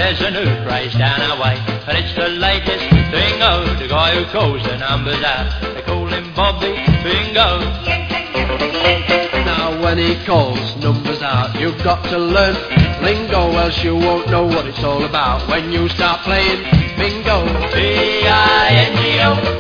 there's a new craze down our way, and it's the latest bingo. The guy who calls the numbers out, they call him Bobby Bingo. Now when he calls numbers out, you've got to learn lingo, else you won't know what it's all about when you start playing bingo. B-I-N-G-O.